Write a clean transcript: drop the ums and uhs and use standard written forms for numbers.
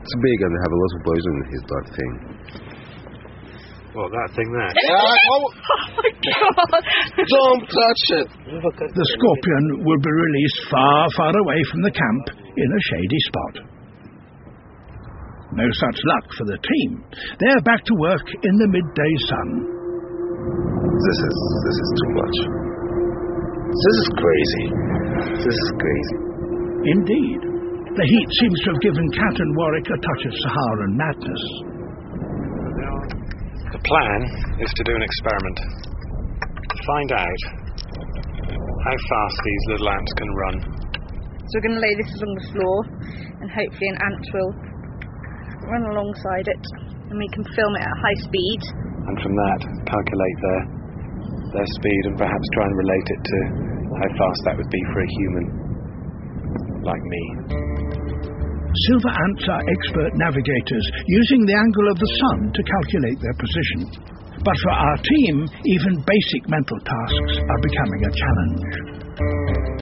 It's big and have a lot of poison in his blood thing. What, that thing there? Oh my God! Don't touch it! The scorpion will be released far, far away from the camp in a shady spot. No such luck for the team. They're back to work in the midday sun. This is too much. This is crazy. This is crazy. Indeed. The heat seems to have given Cat and Warwick a touch of Saharan madness. The plan is to do an experiment. To find out how fast these little ants can run. So we're going to lay this along the floor, and hopefully an ant will run alongside it, and we can film it at high speed. And from that, calculate their speed and perhaps try and relate it to how fast that would be for a human like me. Silver ants are expert navigators, using the angle of the sun to calculate their position. But for our team, even basic mental tasks are becoming a challenge.